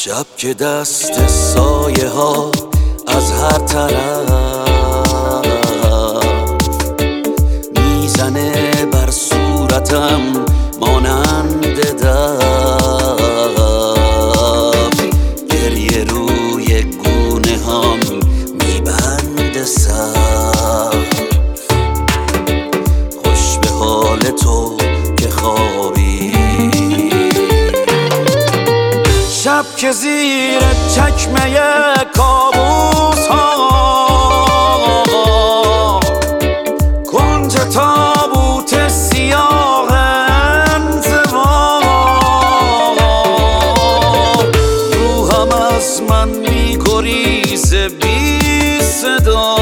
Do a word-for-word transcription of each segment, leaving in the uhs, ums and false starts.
شب که دست سایه ها از هر طرف میزنه بر صورتم مانند دف، گریه روی گونه هم میبنده صف. خوش به حال تو که خوابی، شب که زیر چکمه کابوس ها کنج تابوت سیاه انزوا، روحم از من میگریزه بی صدا.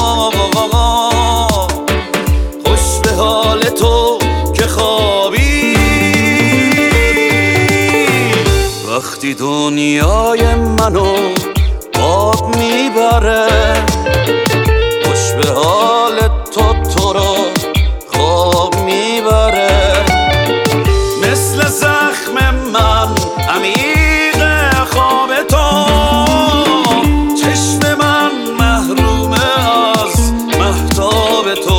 خوش به حال تو که خوابی، وقتی دنیای منو آب میبره. خوش به حال تو تو رو خواب میبره. مثل زخم من عمیق خواب تو، چشم من محروم از مهتاب تو.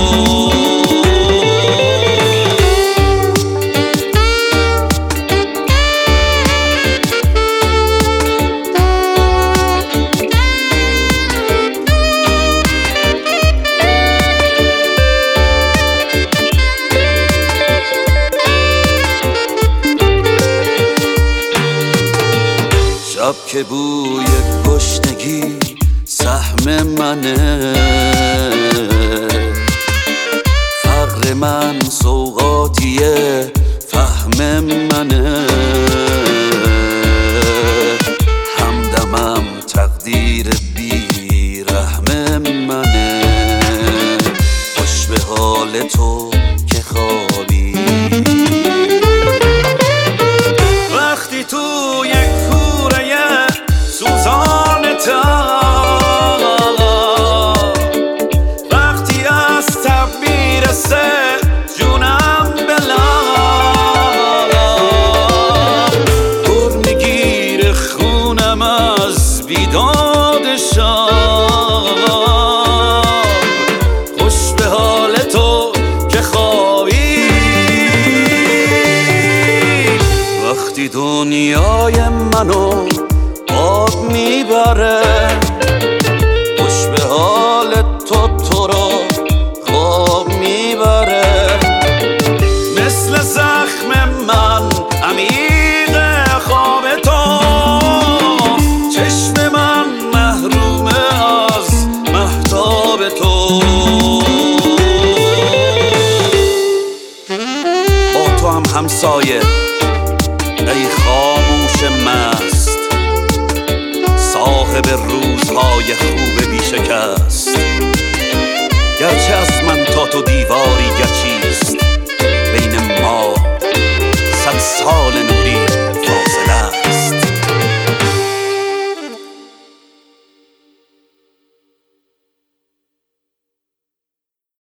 شب که بوی گشنگی سهم منه، فقر من سوغاتیه فهم منه. همدمم تقدیر بی رحم منه. خوش به حال تو که خوابی، وقتی توی وقتی از تب میرسه جونم بلا، پر میگیره خونم از بیداد شام. خوش به حال تو که خوابی، وقتی دنیای منو آب میبره. خوش به حال تو تو رو خواب میبره. مثل زخم من عمیق خواب تو، چشم من محروم از مهتاب تو. با تو هم همسایه ای خاموش مست، صاحب روزهای خوب بی شکست. گرچه از من تا تو دیواری گچیست، بین ما صد سال